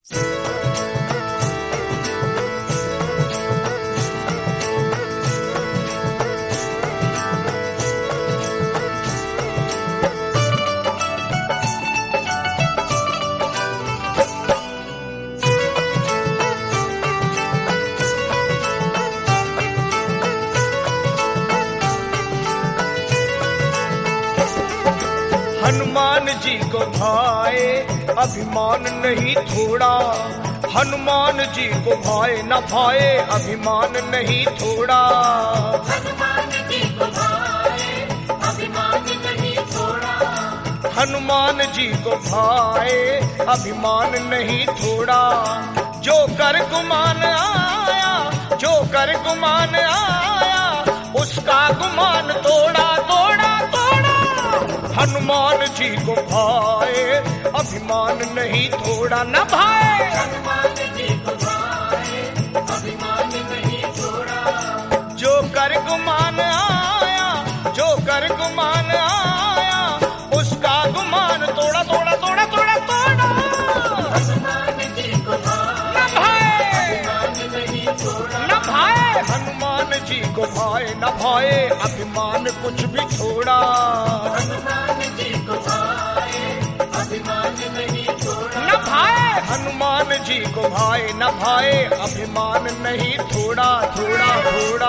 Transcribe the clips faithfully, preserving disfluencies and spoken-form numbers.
हनुमान जी को भाए अभिमान नहीं थोड़ा, हनुमान जी को भाए न भाए अभिमान नहीं थोड़ा। हनुमान जी को भाए अभिमान नहीं थोड़ा, हनुमान जी को भाए अभिमान नहीं थोड़ा। जो कर गुमान आया, जो कर गुमान आया, उसका गुमान तोड़ा तोड़ा तोड़ा। हनुमान जी को भाए अभिमान नहीं थोड़ा, न भाए हनुमान जी को भाए अभिमान नहीं थोड़ा। जो कर गुमान आया, जो कर गुमान आया, उसका गुमान तोड़ा तोड़ा तोड़ा तोड़ा तोड़ा। हनुमान जी को न भाए अभिमान नहीं थोड़ा, न भाए हनुमान जी को भाए न भाए अभिमान कुछ भी छोड़ा। हनुमान जी को भाए अभिमान नहीं थोड़ा, न भाए हनुमान जी को भाए न भाए अभिमान नहीं थोड़ा थोड़ा थोड़ा।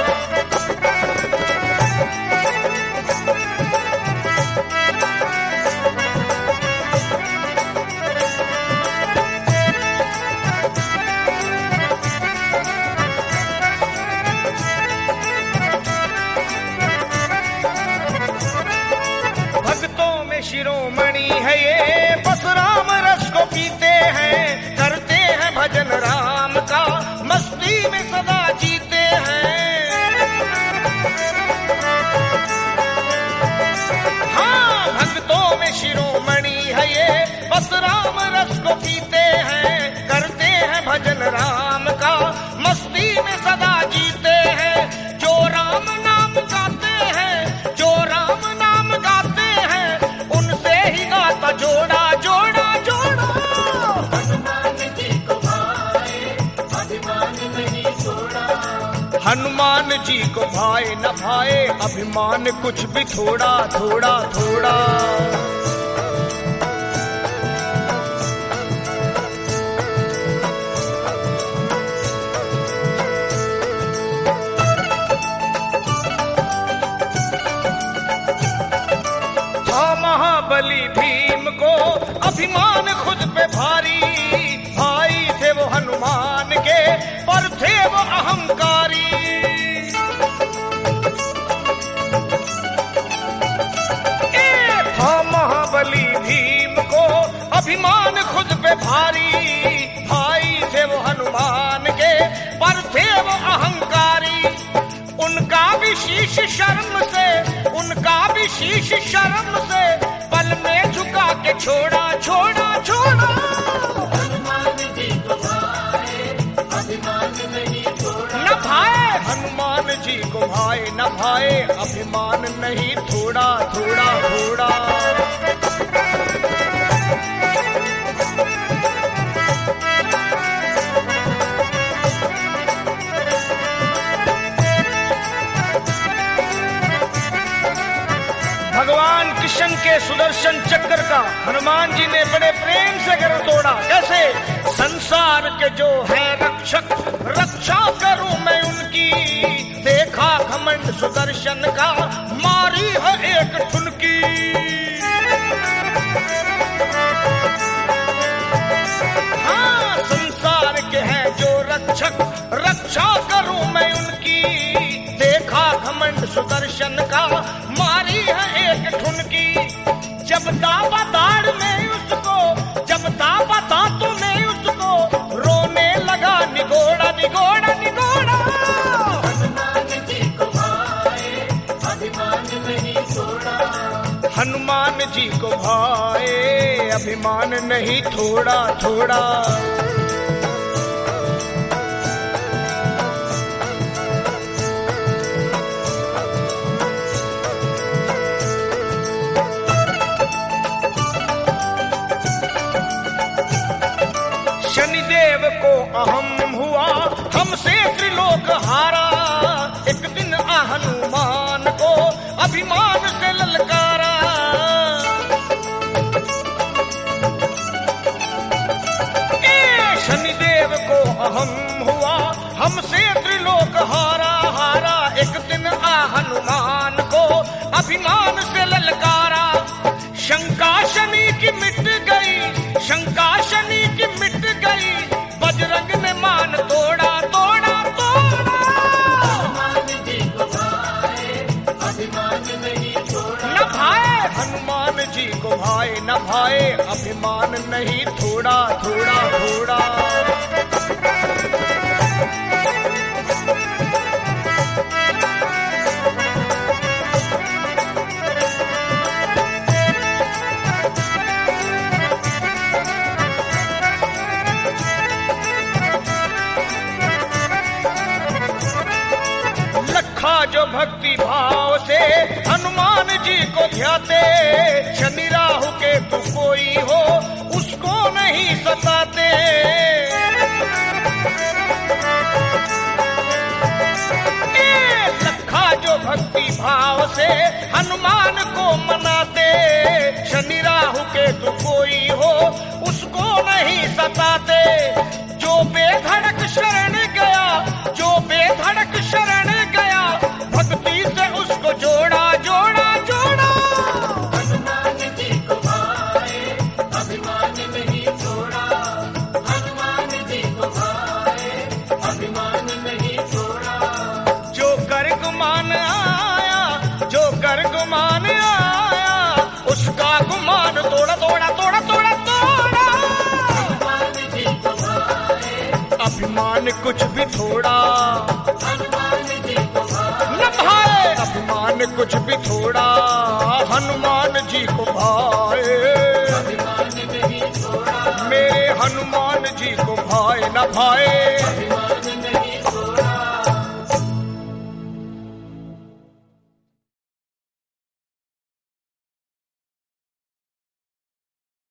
भक्तों में शिरोमणि है ये, बस राम रस को पीते हैं, करते हैं भजन राम का, मस्ती में सदा जीते हैं। हाँ, भक्तों में शिरोमणि है ये, बस राम रस को पीते हैं, करते हैं भजन राम का, मस्ती में सदा जीते हैं। जो राम नाम गाते हैं, जो राम नाम गाते हैं, उनसे ही गाता जोड़ा जोड़ा जोड़ा। हनुमान जी को भाए अभिमान नहीं थोड़ा, हनुमान जी को भाए न भाए अभिमान कुछ भी थोड़ा थोड़ा थोड़ा। था महाबली भीम को अभिमान खुद पे भारी, भाई थे वो हनुमान के पर थे वो अहंकारी। ए था महाबली भीम को अभिमान खुद पे भारी, भाई थे वो हनुमान के पर थे वो अहंकारी। उनका भी शीश शर्म से, उनका भी शीश शर्म से, पल में झुका के छोड़ा छोड़ा छोड़ा। हनुमान जी को भाए अभिमान नहीं थोड़ा, न भाए हनुमान जी को भाए न भाए अभिमान नहीं थोड़ा थोड़ा थोड़ा। भगवान कृष्ण के सुदर्शन चक्र का हनुमान जी ने बड़े प्रेम से कर तोड़ा। कैसे? संसार के जो है रक्षक, रक्षा करूं मैं उनकी, देखा घमंड सुदर्शन का, मारी है एक ठुनकी। हाँ, संसार के हैं जो रक्षक, रक्षा करूं मैं उनकी, देखा घमंड सुदर्शन का, मारी है एक ठुनकी। जब दावा दाड़ में उसको, जब दावा दांतों में उसको, रोने लगा निगोड़ा निगोड़ा निगोड़ा। हनुमान जी को भाए अभिमान नहीं थोड़ा, हनुमान जी को भाए अभिमान नहीं थोड़ा थोड़ा। अहम हुआ हमसे त्रिलोक हारा, एक दिन आ हनुमान को अभिमान से ललकारा। ए शनिदेव को अहम हुआ हमसे त्रिलोक हारा, हारा एक दिन आ हनुमान को अभिमान से ललकारा। शंका शनि की मिट गई, शंका शनि की मिट गई, बजरंग ने मान तोड़ा तोड़ा तोड़ा। हनुमान जी को भाए अभिमान नहीं छोड़ा, न भाए हनुमान जी को भाए, न भाए अभिमान नहीं थोड़ा थोड़ा थोड़ा। जो भक्ति भाव से हनुमान जी को ध्याते, शनि राहु केतु कोई हो उसको नहीं सताते। ए लखा जो भक्ति भाव से हनुमान को मनाते, शनि राहु केतु कोई हो उसको नहीं सताते। जो बेधड़क शरण गया, जो बेधड़क शरण गया, भक्ति से उसको जोड़ा जोड़ा जोड़ा। हनुमान जी को भाए अभिमान नहीं छोड़ा, हनुमान जी को भाए अभिमान नहीं छोड़ा। जो कर गुमान आया, जो कर गुमान आया, उसका गुमान तोड़ा तोड़ा तोड़ा तोड़ा तोड़ा। हनुमान जी को भाए अभिमान कुछ भी थोड़ा, हनुमान जी को भाए न भाए अभिमान कुछ भी थोड़ा, हनुमान जी को भाए अभिमान नहीं छोड़ा, मेरे हनुमान जी को भाए न भाए।